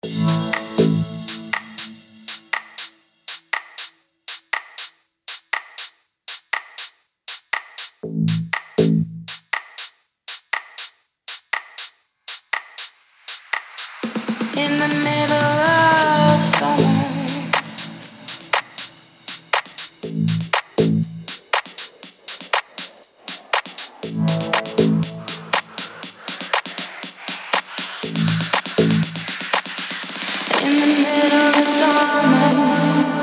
In the middle of summer, in the middle of summer,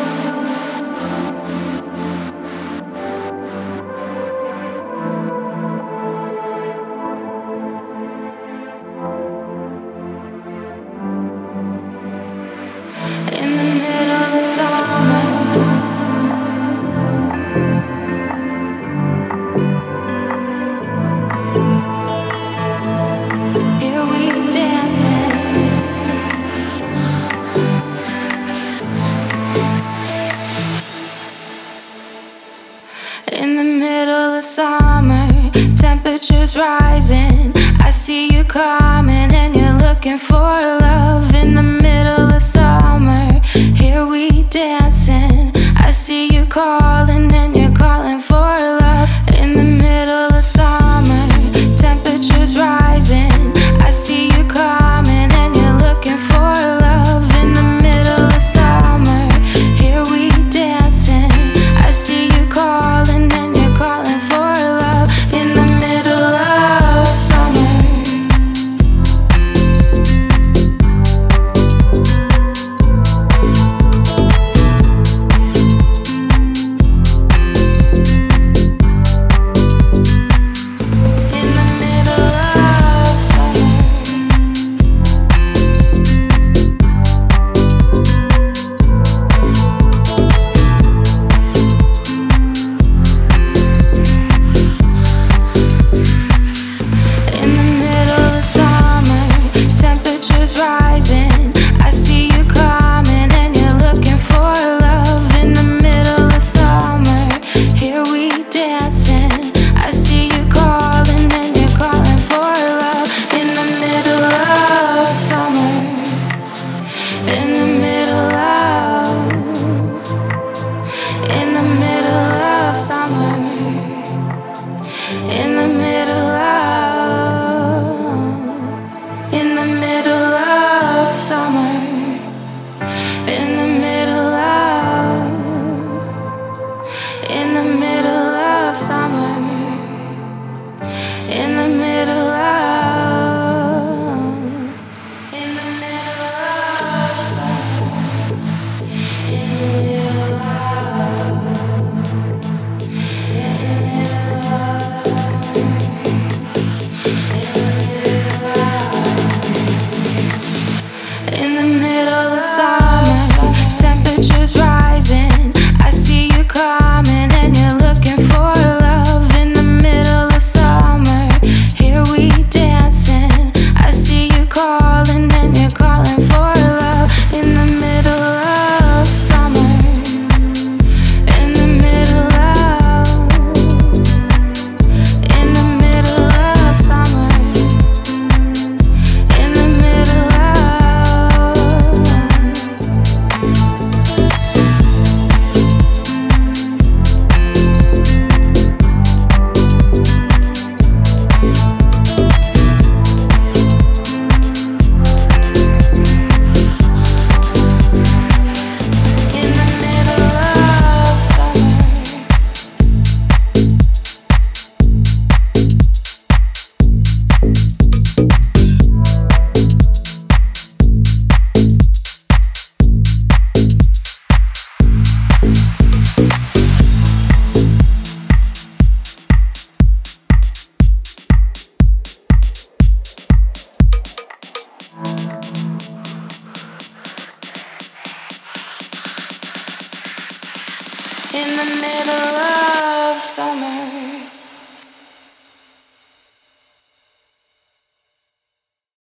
in the middle of summer, here we dancing. In the middle of summer, temperatures rising. I see you coming and you're looking for love. In the middle of summer, here we dancing. I see you calling and you're calling for love. In the middle of summer, temperatures rising. I see you coming and you're looking for love. In the middle of summer, here we dancing. I see you calling and you're calling for love. In the middle of summer, in the middle of summer, in the middle of summer, temperatures rising. I see you coming and you're looking for love. In the middle of summer, here we dancing. I see you calling and you're calling for love. In the middle of summer, in the middle of, in the middle of summer, in the middle of, in the middle of summer, in the middle of, in the middle of summer, in the middle of, in the middle of summer, in the middle of, in the middle of summer, in the middle of summer, temperatures rising. I see you coming and you're looking for love. In the middle of summer, here we dancing. I see you calling and you're calling for love. In the middle of summer, in the middle of, in the middle of summer, in the middle of, in the middle of summer. In the middle of summer.